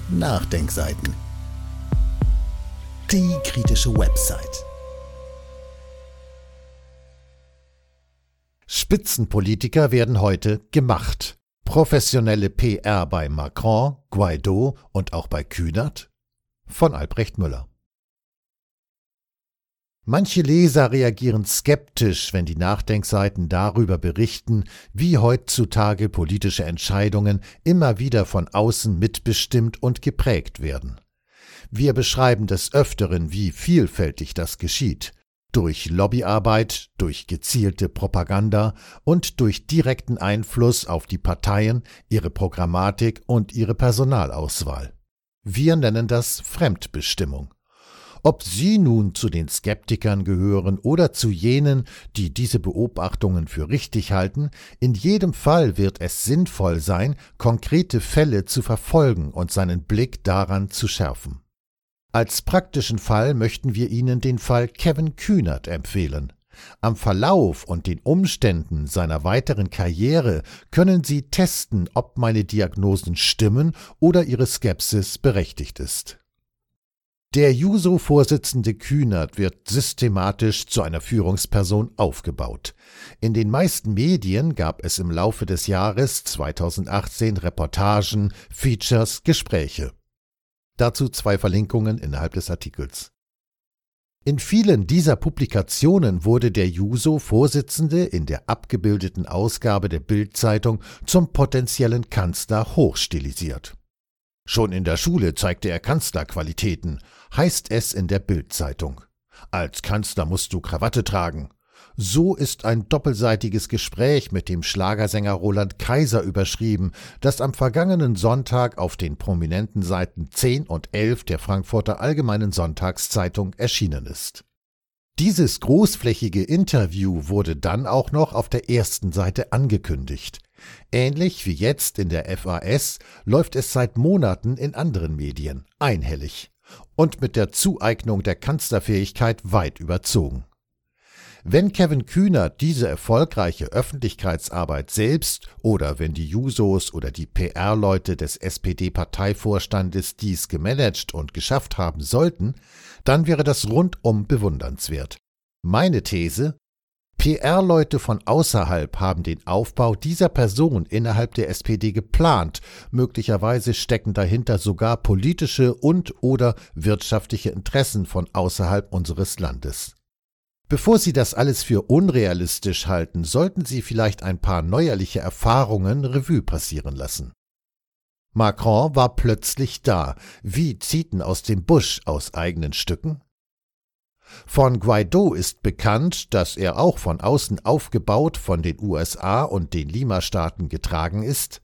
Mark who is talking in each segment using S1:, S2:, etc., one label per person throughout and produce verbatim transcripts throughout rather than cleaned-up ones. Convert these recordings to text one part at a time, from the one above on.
S1: Nachdenkseiten. Die kritische Website. Spitzenpolitiker werden heute gemacht. Professionelle P R bei Macron, Guaido und auch bei Kühnert? Von Albrecht Müller. Manche Leser reagieren skeptisch, wenn die Nachdenkseiten darüber berichten, wie heutzutage politische Entscheidungen immer wieder von außen mitbestimmt und geprägt werden. Wir beschreiben des Öfteren, wie vielfältig das geschieht. Durch Lobbyarbeit, durch gezielte Propaganda und durch direkten Einfluss auf die Parteien, ihre Programmatik und ihre Personalauswahl. Wir nennen das Fremdbestimmung. Ob Sie nun zu den Skeptikern gehören oder zu jenen, die diese Beobachtungen für richtig halten, in jedem Fall wird es sinnvoll sein, konkrete Fälle zu verfolgen und seinen Blick daran zu schärfen. Als praktischen Fall möchten wir Ihnen den Fall Kevin Kühnert empfehlen. Am Verlauf und den Umständen seiner weiteren Karriere können Sie testen, ob meine Diagnosen stimmen oder Ihre Skepsis berechtigt ist. Der Juso-Vorsitzende Kühnert wird systematisch zu einer Führungsperson aufgebaut. In den meisten Medien gab es im Laufe des Jahres zweitausendachtzehn Reportagen, Features, Gespräche. Dazu zwei Verlinkungen innerhalb des Artikels. In vielen dieser Publikationen wurde der Juso-Vorsitzende in der abgebildeten Ausgabe der Bild-Zeitung zum potenziellen Kanzler hochstilisiert. Schon in der Schule zeigte er Kanzlerqualitäten, heißt es in der Bild-Zeitung. Als Kanzler musst du Krawatte tragen. So ist ein doppelseitiges Gespräch mit dem Schlagersänger Roland Kaiser überschrieben, das am vergangenen Sonntag auf den prominenten Seiten zehn und elf der Frankfurter Allgemeinen Sonntagszeitung erschienen ist. Dieses großflächige Interview wurde dann auch noch auf der ersten Seite angekündigt. Ähnlich wie jetzt in der F A S läuft es seit Monaten in anderen Medien, einhellig und mit der Zueignung der Kanzlerfähigkeit weit überzogen. Wenn Kevin Kühnert diese erfolgreiche Öffentlichkeitsarbeit selbst oder wenn die Jusos oder die P R-Leute des S P D-Parteivorstandes dies gemanagt und geschafft haben sollten, dann wäre das rundum bewundernswert. Meine These: P R-Leute von außerhalb haben den Aufbau dieser Person innerhalb der S P D geplant, möglicherweise stecken dahinter sogar politische und oder wirtschaftliche Interessen von außerhalb unseres Landes. Bevor Sie das alles für unrealistisch halten, sollten Sie vielleicht ein paar neuerliche Erfahrungen Revue passieren lassen. Macron war plötzlich da, wie Zieten aus dem Busch aus eigenen Stücken. Von Guaido ist bekannt, dass er auch von außen aufgebaut von den U S A und den Lima-Staaten getragen ist.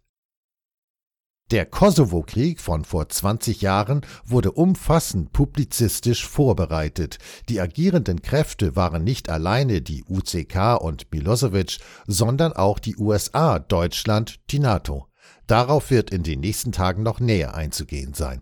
S1: Der Kosovo-Krieg von vor zwanzig Jahren wurde umfassend publizistisch vorbereitet. Die agierenden Kräfte waren nicht alleine die U C K und Milosevic, sondern auch die U S A, Deutschland, die NATO. Darauf wird in den nächsten Tagen noch näher einzugehen sein.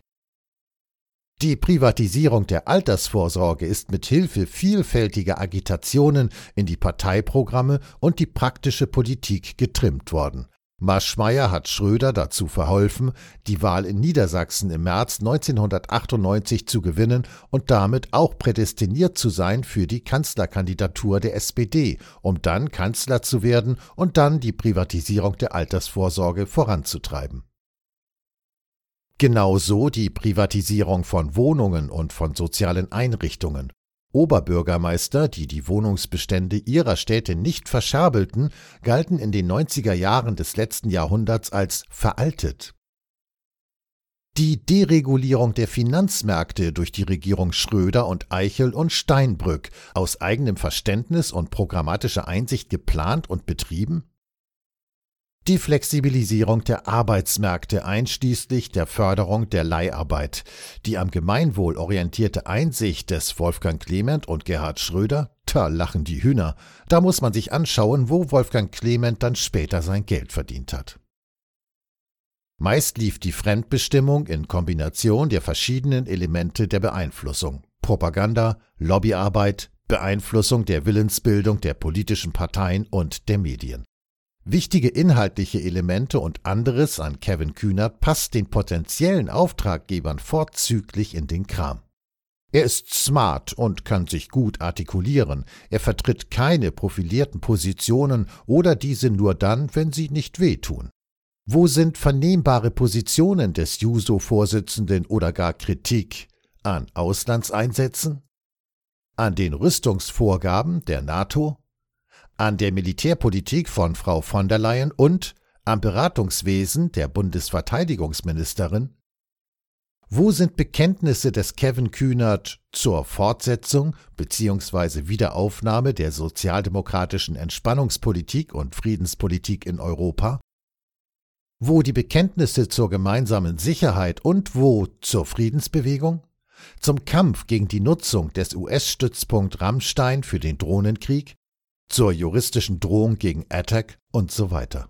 S1: Die Privatisierung der Altersvorsorge ist mit Hilfe vielfältiger Agitationen in die Parteiprogramme und die praktische Politik getrimmt worden. Maschmeyer hat Schröder dazu verholfen, die Wahl in Niedersachsen im März neunzehnhundertachtundneunzig zu gewinnen und damit auch prädestiniert zu sein für die Kanzlerkandidatur der S P D, um dann Kanzler zu werden und dann die Privatisierung der Altersvorsorge voranzutreiben. Genauso die Privatisierung von Wohnungen und von sozialen Einrichtungen. Oberbürgermeister, die die Wohnungsbestände ihrer Städte nicht verscherbelten, galten in den neunziger Jahren des letzten Jahrhunderts als veraltet. Die Deregulierung der Finanzmärkte durch die Regierung Schröder und Eichel und Steinbrück, aus eigenem Verständnis und programmatischer Einsicht geplant und betrieben? Die Flexibilisierung der Arbeitsmärkte einschließlich der Förderung der Leiharbeit, die am Gemeinwohl orientierte Einsicht des Wolfgang Clement und Gerhard Schröder, da lachen die Hühner, da muss man sich anschauen, wo Wolfgang Clement dann später sein Geld verdient hat. Meist lief die Fremdbestimmung in Kombination der verschiedenen Elemente der Beeinflussung: Propaganda, Lobbyarbeit, Beeinflussung der Willensbildung der politischen Parteien und der Medien. Wichtige inhaltliche Elemente und anderes an Kevin Kühnert passt den potenziellen Auftraggebern vorzüglich in den Kram. Er ist smart und kann sich gut artikulieren. Er vertritt keine profilierten Positionen oder diese nur dann, wenn sie nicht wehtun. Wo sind vernehmbare Positionen des Juso-Vorsitzenden oder gar Kritik? An Auslandseinsätzen? An den Rüstungsvorgaben der NATO? An der Militärpolitik von Frau von der Leyen und am Beratungswesen der Bundesverteidigungsministerin? Wo sind Bekenntnisse des Kevin Kühnert zur Fortsetzung bzw. Wiederaufnahme der sozialdemokratischen Entspannungspolitik und Friedenspolitik in Europa? Wo die Bekenntnisse zur gemeinsamen Sicherheit und wo zur Friedensbewegung? Zum Kampf gegen die Nutzung des U S-Stützpunkt Ramstein für den Drohnenkrieg? Zur juristischen Drohung gegen Attac und so weiter.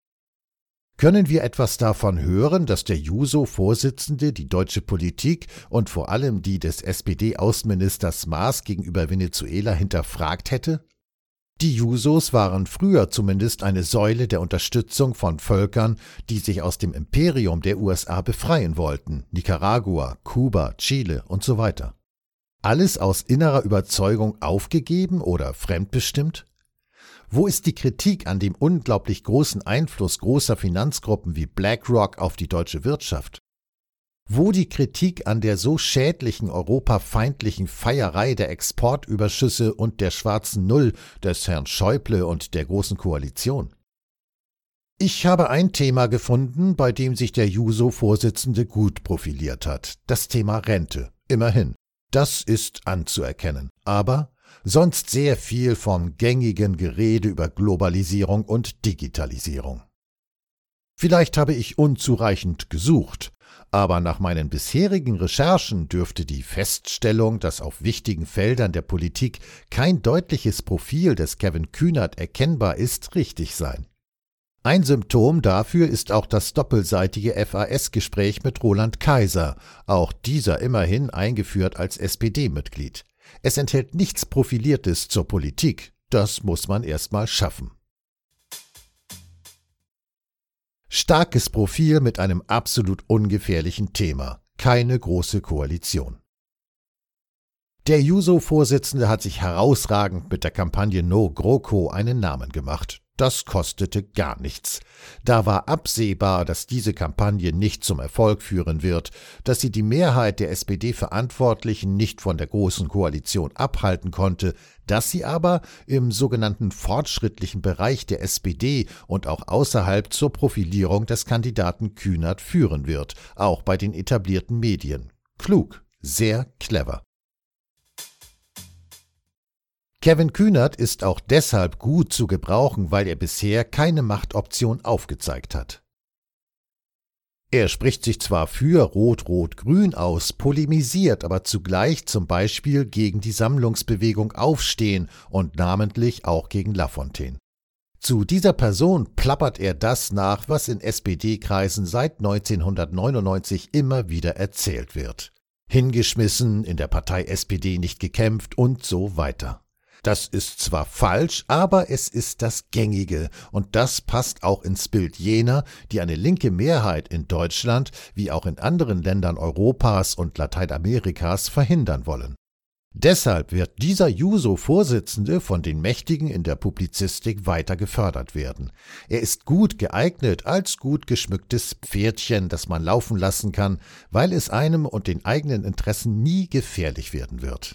S1: Können wir etwas davon hören, dass der Juso-Vorsitzende die deutsche Politik und vor allem die des S P D-Außenministers Maas gegenüber Venezuela hinterfragt hätte? Die Jusos waren früher zumindest eine Säule der Unterstützung von Völkern, die sich aus dem Imperium der U S A befreien wollten, Nicaragua, Kuba, Chile und so weiter. Alles aus innerer Überzeugung aufgegeben oder fremdbestimmt? Wo ist die Kritik an dem unglaublich großen Einfluss großer Finanzgruppen wie BlackRock auf die deutsche Wirtschaft? Wo die Kritik an der so schädlichen europafeindlichen Feierei der Exportüberschüsse und der schwarzen Null des Herrn Schäuble und der Großen Koalition? Ich habe ein Thema gefunden, bei dem sich der Juso-Vorsitzende gut profiliert hat. Das Thema Rente. Immerhin. Das ist anzuerkennen. Aber sonst sehr viel vom gängigen Gerede über Globalisierung und Digitalisierung. Vielleicht habe ich unzureichend gesucht, aber nach meinen bisherigen Recherchen dürfte die Feststellung, dass auf wichtigen Feldern der Politik kein deutliches Profil des Kevin Kühnert erkennbar ist, richtig sein. Ein Symptom dafür ist auch das doppelseitige F A S-Gespräch mit Roland Kaiser, auch dieser immerhin eingeführt als S P D-Mitglied. Es enthält nichts Profiliertes zur Politik, das muss man erst mal schaffen. Starkes Profil mit einem absolut ungefährlichen Thema, keine große Koalition. Der Juso-Vorsitzende hat sich herausragend mit der Kampagne No GroKo einen Namen gemacht. Das kostete gar nichts. Da war absehbar, dass diese Kampagne nicht zum Erfolg führen wird, dass sie die Mehrheit der S P D-Verantwortlichen nicht von der Großen Koalition abhalten konnte, dass sie aber im sogenannten fortschrittlichen Bereich der S P D und auch außerhalb zur Profilierung des Kandidaten Kühnert führen wird, auch bei den etablierten Medien. Klug, sehr clever. Kevin Kühnert ist auch deshalb gut zu gebrauchen, weil er bisher keine Machtoption aufgezeigt hat. Er spricht sich zwar für Rot-Rot-Grün aus, polemisiert aber zugleich zum Beispiel gegen die Sammlungsbewegung Aufstehen und namentlich auch gegen Lafontaine. Zu dieser Person plappert er das nach, was in S P D-Kreisen seit neunzehnhundertneunundneunzig immer wieder erzählt wird. Hingeschmissen, in der Partei S P D nicht gekämpft und so weiter. Das ist zwar falsch, aber es ist das Gängige und das passt auch ins Bild jener, die eine linke Mehrheit in Deutschland wie auch in anderen Ländern Europas und Lateinamerikas verhindern wollen. Deshalb wird dieser Juso-Vorsitzende von den Mächtigen in der Publizistik weiter gefördert werden. Er ist gut geeignet als gut geschmücktes Pferdchen, das man laufen lassen kann, weil es einem und den eigenen Interessen nie gefährlich werden wird.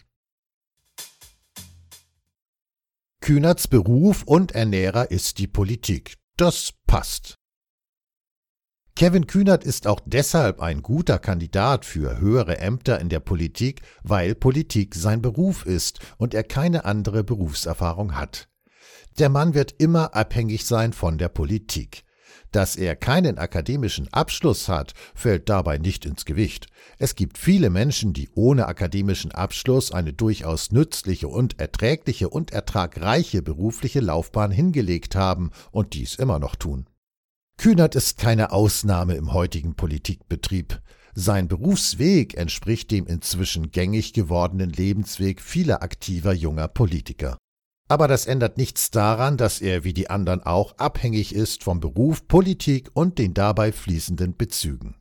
S1: Kühnerts Beruf und Ernährer ist die Politik. Das passt. Kevin Kühnert ist auch deshalb ein guter Kandidat für höhere Ämter in der Politik, weil Politik sein Beruf ist und er keine andere Berufserfahrung hat. Der Mann wird immer abhängig sein von der Politik. Dass er keinen akademischen Abschluss hat, fällt dabei nicht ins Gewicht. Es gibt viele Menschen, die ohne akademischen Abschluss eine durchaus nützliche und erträgliche und ertragreiche berufliche Laufbahn hingelegt haben und dies immer noch tun. Kühnert ist keine Ausnahme im heutigen Politikbetrieb. Sein Berufsweg entspricht dem inzwischen gängig gewordenen Lebensweg vieler aktiver junger Politiker. Aber das ändert nichts daran, dass er wie die anderen auch abhängig ist vom Beruf, Politik und den dabei fließenden Bezügen.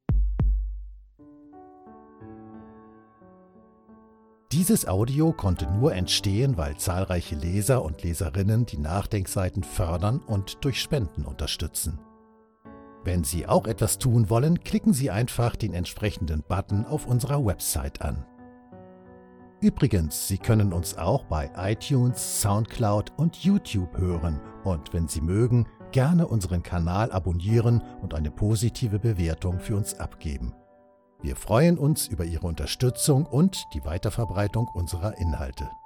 S1: Dieses Audio konnte nur entstehen, weil zahlreiche Leser und Leserinnen die Nachdenkseiten fördern und durch Spenden unterstützen. Wenn Sie auch etwas tun wollen, klicken Sie einfach den entsprechenden Button auf unserer Website an. Übrigens, Sie können uns auch bei iTunes, Soundcloud und YouTube hören und wenn Sie mögen, gerne unseren Kanal abonnieren und eine positive Bewertung für uns abgeben. Wir freuen uns über Ihre Unterstützung und die Weiterverbreitung unserer Inhalte.